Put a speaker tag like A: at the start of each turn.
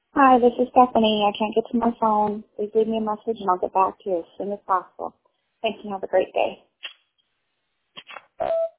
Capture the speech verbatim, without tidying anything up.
A: Hi, this is Stephanie. I can't get to my phone. Please leave me a message and I'll get back to you as soon as possible. Thanks and have a great day.